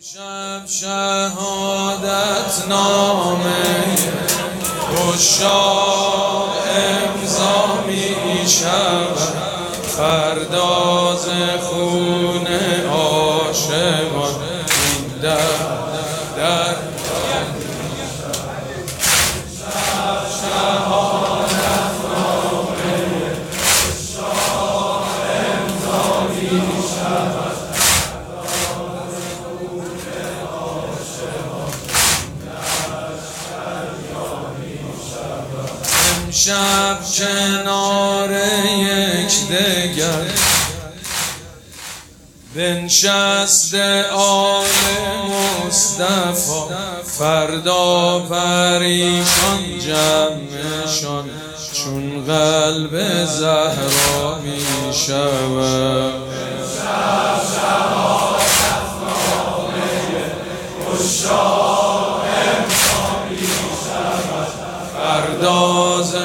شب شهادت نامه عشاق امضا می شود، فردا ز خون عاشقان این در امشب کنار یکدیگر بنشسته آل مصطفی، فردا پریشان جمعشان چون قلب زهرا می شود. امشب شهادت نامه عشاق امضا می شود، فردا ز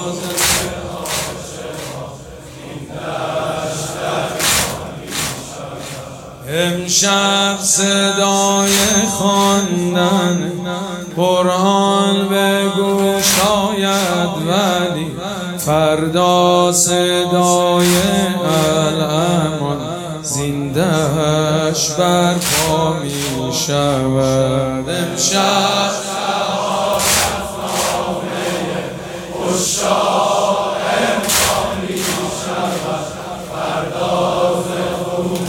امشب صدای خواندن قرآن به گوش آید، ولی فردا صدای الامان زنده‌اش برپا می شود. امشب شهادت نامه عشاق امضا می شود، فردا ز خون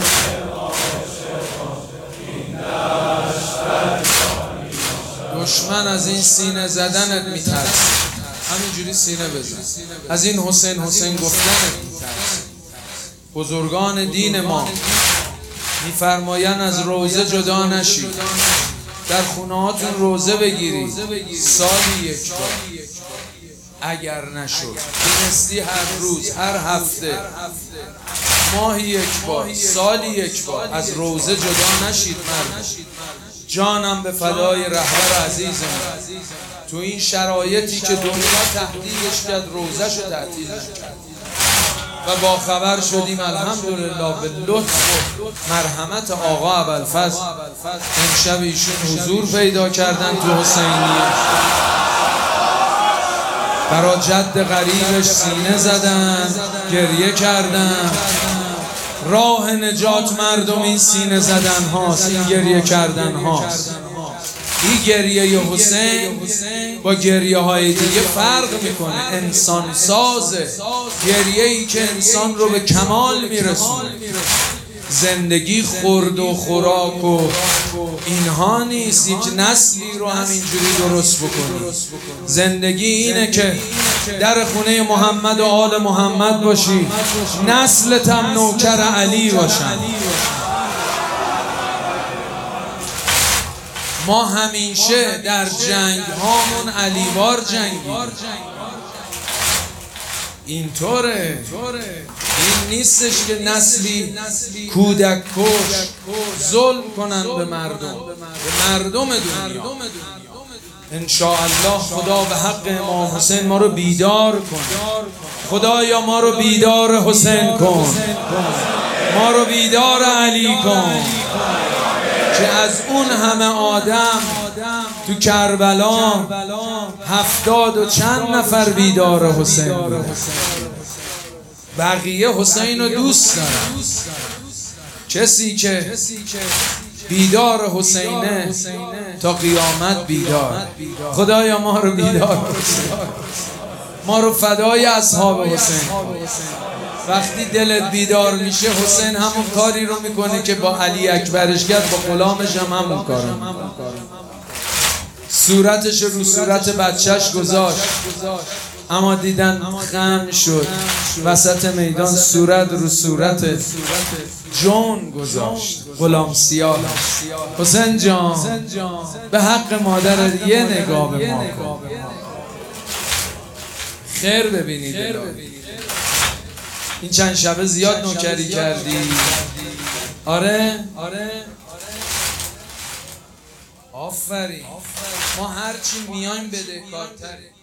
دشمن از این سینه زدنت میترسه، همینجوری سینه بزن. از این حسین حسین گفتنت میترسه. بزرگان دین ما میفرمایند از روزه جدا نشید، در خونه هاتون روزه بگیرید سالی یک بار، اگر نشد تونستی هر روز، هر هفته، ماهی یک بار، سالی یک بار از روزه جدا نشید. مرد جانم به فدای رهبر عزیزم، تو این شرایطی که دنیا تهدیدش کرد روزه‌شو تعطیل نکرد و با خبر شدیم الحمدلله به لطف و مرحمت آقا ابوالفضل امشب ایشون حضور پیدا کردن تو حسینیه، برا جد غریبش سینه زدن، گریه کردن. راه نجات مردم این سینه زدن هاست، این گریه کردن هاست. این گریه حسین با گریه های دیگه فرق میکنه، انسان سازه، گریه ای که انسان رو به کمال میرسونه. زندگی خورد و خوراک و اینها نیست، یک نسلی رو همینجوری درست بکنی. زندگی اینه که در خونه محمد و آل محمد باشی، نسلت هم نوکر علی باشن. ما همیشه در جنگ هامون علیوار جنگیم، اینطوره. این نیستش که نسلی کودک کش ظلم کنن به مردم دنیا. انشاءالله خدا به حق امام حسین ما رو بیدار کن. خدایا ما رو بیدار حسین کن، ما رو بیدار علی کن، که از اون همه آدم تو کربلا 70 و چند نفر بیدار حسین بود. بقیه حسین رو دوست دارن. کسی که بیدار حسینه تا قیامت بیدار. خدایا ما رو بیدار حسین، ما رو فدای اصحاب حسین. وقتی دلت بیدار میشه حسین همون کاری رو میکنه که با علی اکبرش کرد، با غلامش هم همون کارو میکنه. صورتش رو صورت بچهش گذاشت، اما دیدن خم شد، وسط میدان صورت رو صورت جون گذاشت، غلام سیاه. حسین جان به حق مادر یه نگاه به ما کن، خیر ببینید. این چند شبه زیاد نوکری کردی. آره آفرین. ما هرچی میایم بدهکارتریم.